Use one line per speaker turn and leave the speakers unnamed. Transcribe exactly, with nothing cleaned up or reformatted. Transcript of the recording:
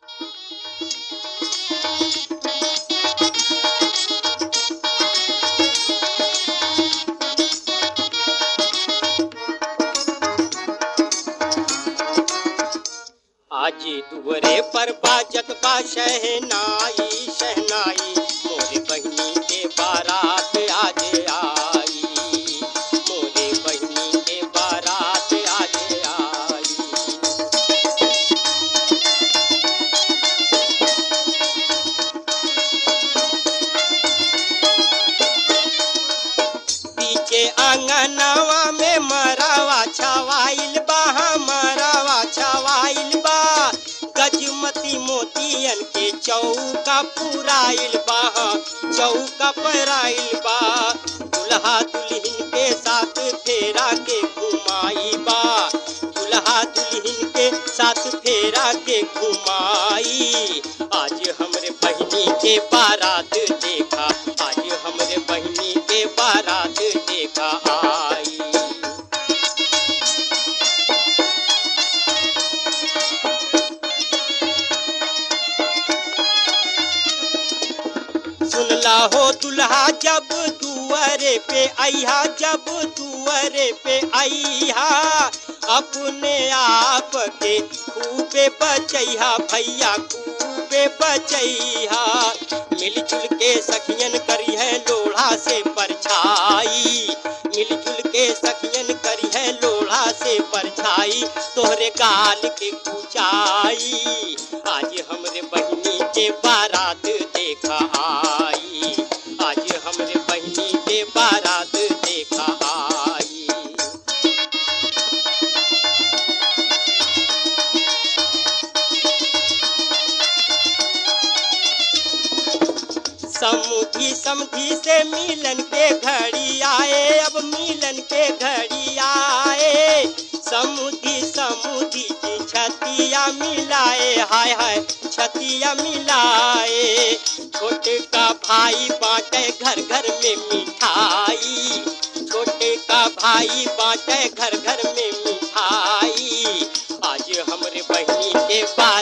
आज दुअरे पर बाजत बा शहनाई शहनाई, मोरे बहिनी के बारात आज आई, मोरे बहिनी के बारात आज आई। पीछे आंगनवा में मरावा छवाइल बा, मरावा छवाइल बा, गजमती मोतियन के चौका पुराइल बा, चौका पराइल बा। दुल्हा दुल्हन के साथ फेरा के घुमाई बा, दुल्हा दुल्हन के साथ फेरा के घुमाई। आज हमरे बहिनी के बारात देखा, आज हमरे बहिनी के बारात देखा आई। सुनला हो दुल्हा जब दुआरे पे आइहा, जब दुआरे पे आइहा, अपने आप के खूबे बचैहा भैया, खूबे बचैहा। मिलजुल के सखियन करी है लोढ़ा से परछाई, मिलजुल के सखियन करी है लोढ़ा से परछाई, तोहरे गाल के कुचाई। आज हमरे बहिनी के बारात देखा आई, आज हमरे बहिनी के बारात देखा आई। समुधी समधी से मिलन के घड़ी आए, अब मिलन के घड़ी आए। समुधी समुधी की छतिया मिलाए, हाय हाय छतिया मिलाए। छोटे का भाई बांटे घर घर में मिठाई, छोटे का भाई बांटे घर घर में मिठाई। आज हमरे बहिनी के बा